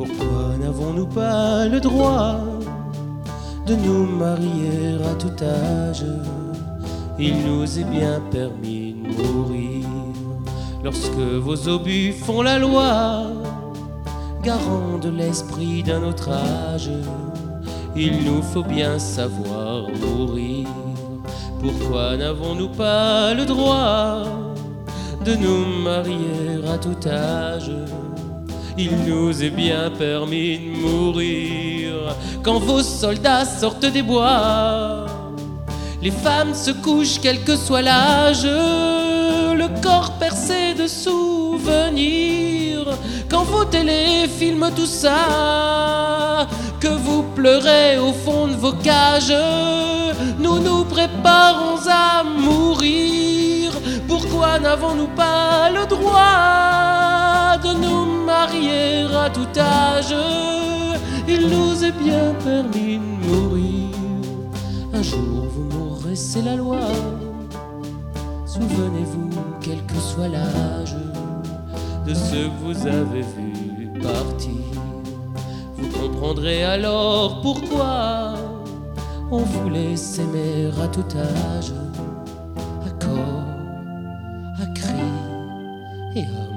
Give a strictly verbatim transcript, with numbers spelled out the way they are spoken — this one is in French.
Pourquoi n'avons-nous pas le droit de nous marier à tout âge? Il nous est bien permis de mourir lorsque vos obus font la loi, garant de l'esprit d'un autre âge. Il nous faut bien savoir mourir. Pourquoi n'avons-nous pas le droit de nous marier à tout âge? Il nous est bien permis de mourir quand vos soldats sortent des bois. Les femmes se couchent quel que soit l'âge, le corps percé de souvenirs. Quand vos télés filment tout ça, que vous pleurez au fond de vos cages, nous nous préparons à mourir. Pourquoi n'avons-nous pas le droit de nous marier à tout âge? Il nous est bien permis de mourir. Un jour vous mourrez, c'est la loi. Souvenez-vous, quel que soit l'âge, de ce que vous avez vu partir. Vous comprendrez alors pourquoi on voulait s'aimer à tout âge, à corps, à cri et à